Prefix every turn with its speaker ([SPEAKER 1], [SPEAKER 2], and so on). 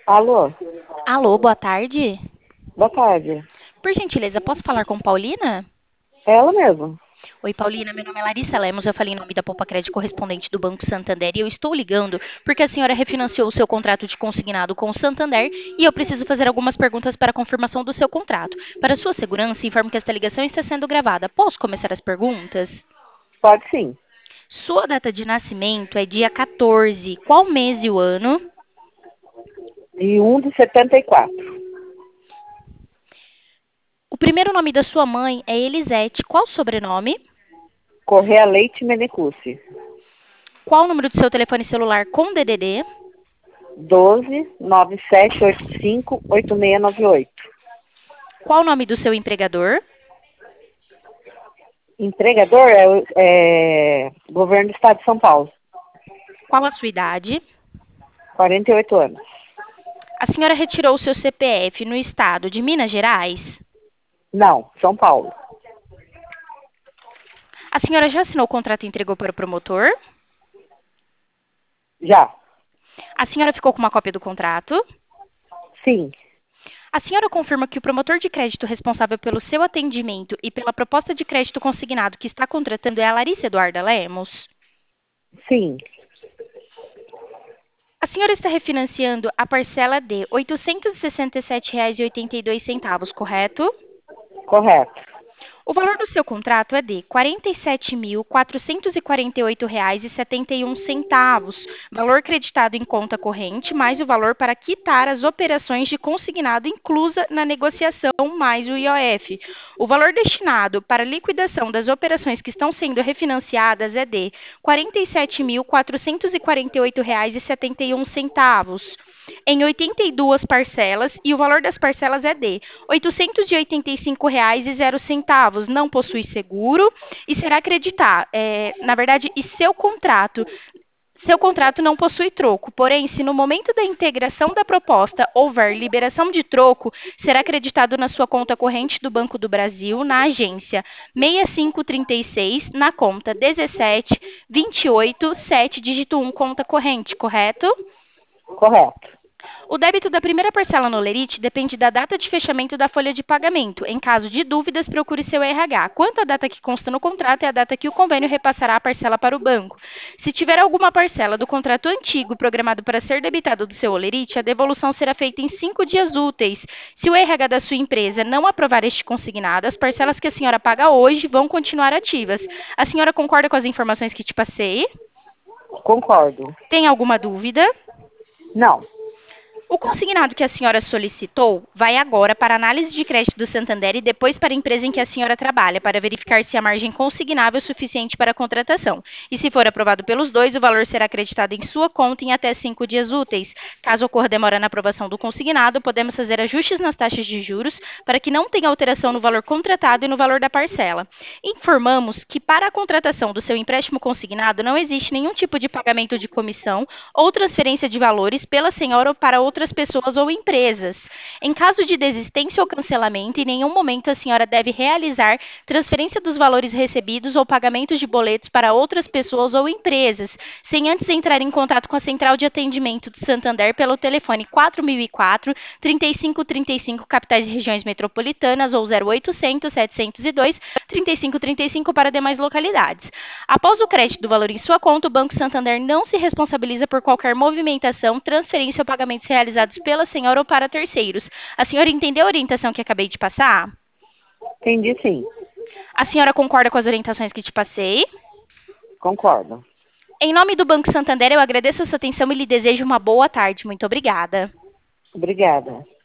[SPEAKER 1] Alô,
[SPEAKER 2] Alô, boa tarde.
[SPEAKER 1] boa tarde.
[SPEAKER 2] Por gentileza, posso falar com Paulina?
[SPEAKER 1] É ela mesmo.
[SPEAKER 2] Oi, Paulina, meu nome é Larissa Lemos, eu falei em nome da Poupa Crédito correspondente do Banco Santander e eu estou ligando porque a senhora refinanciou o seu contrato de consignado com o Santander e eu preciso fazer algumas perguntas para a confirmação do seu contrato. Para sua segurança, informo que esta ligação está sendo gravada. Posso começar as perguntas?
[SPEAKER 1] Pode sim.
[SPEAKER 2] Sua data de nascimento é dia 14. Qual mês e o ano?
[SPEAKER 1] E um de 74.
[SPEAKER 2] O primeiro nome da sua mãe é Elisete. Qual o sobrenome?
[SPEAKER 1] Correia Leite Menecuzzi.
[SPEAKER 2] Qual o número do seu telefone celular com DDD?
[SPEAKER 1] 12 9785 8698.
[SPEAKER 2] Qual o nome do seu empregador?
[SPEAKER 1] Empregador é Governo do Estado de São Paulo.
[SPEAKER 2] Qual a sua idade?
[SPEAKER 1] 48 anos.
[SPEAKER 2] A senhora retirou o seu CPF no estado de Minas Gerais?
[SPEAKER 1] Não, São Paulo.
[SPEAKER 2] A senhora já assinou o contrato e entregou para o promotor?
[SPEAKER 1] Já.
[SPEAKER 2] A senhora ficou com uma cópia do contrato?
[SPEAKER 1] Sim.
[SPEAKER 2] A senhora confirma que o promotor de crédito responsável pelo seu atendimento e pela proposta de crédito consignado que está contratando é a Larissa Eduarda Lemos?
[SPEAKER 1] Sim.
[SPEAKER 2] A senhora está refinanciando a parcela de R$ 867,82, correto?
[SPEAKER 1] Correto.
[SPEAKER 2] O valor do seu contrato é de R$ 47.448,71, valor creditado em conta corrente, mais o valor para quitar as operações de consignado inclusa na negociação, mais o IOF. O valor destinado para liquidação das operações que estão sendo refinanciadas é de R$ 47.448,71 em 82 parcelas e o valor das parcelas é de R$ 885,00. Não possui seguro e será acreditar, na verdade, seu contrato não possui troco, porém, se no momento da integração da proposta houver liberação de troco, será acreditado na sua conta corrente do Banco do Brasil, na agência 6536, na conta 17287, dígito 1, conta corrente, correto?
[SPEAKER 1] Correto.
[SPEAKER 2] O débito da primeira parcela no Lerite depende da data de fechamento da folha de pagamento. Em caso de dúvidas, procure seu RH. Quanto à data que consta no contrato, é a data que o convênio repassará a parcela para o banco. Se tiver alguma parcela do contrato antigo programado para ser debitado do seu Olerite, a devolução será feita em 5 dias úteis. Se o RH da sua empresa não aprovar este consignado, as parcelas que a senhora paga hoje vão continuar ativas. A senhora concorda com as informações que te passei?
[SPEAKER 1] Concordo.
[SPEAKER 2] Tem alguma dúvida?
[SPEAKER 1] Não.
[SPEAKER 2] O consignado que a senhora solicitou vai agora para a análise de crédito do Santander e depois para a empresa em que a senhora trabalha, para verificar se a margem consignável é suficiente para a contratação. E se for aprovado pelos dois, o valor será acreditado em sua conta em até 5 dias úteis. Caso ocorra demora na aprovação do consignado, podemos fazer ajustes nas taxas de juros para que não tenha alteração no valor contratado e no valor da parcela. Informamos que para a contratação do seu empréstimo consignado não existe nenhum tipo de pagamento de comissão ou transferência de valores pela senhora ou para outras pessoas ou empresas. Em caso de desistência ou cancelamento, em nenhum momento a senhora deve realizar transferência dos valores recebidos ou pagamentos de boletos para outras pessoas ou empresas, sem antes entrar em contato com a central de atendimento do Santander pelo telefone 4004 3535, capitais e regiões metropolitanas, ou 0800 702 3535 para demais localidades. Após o crédito do valor em sua conta, o Banco Santander não se responsabiliza por qualquer movimentação, transferência ou pagamentos realizados pela senhora ou para terceiros. A senhora entendeu a orientação que acabei de passar?
[SPEAKER 1] Entendi sim.
[SPEAKER 2] A senhora concorda com as orientações que te passei?
[SPEAKER 1] Concordo.
[SPEAKER 2] Em nome do Banco Santander, eu agradeço a sua atenção e lhe desejo uma boa tarde. Muito obrigada.
[SPEAKER 1] Obrigada.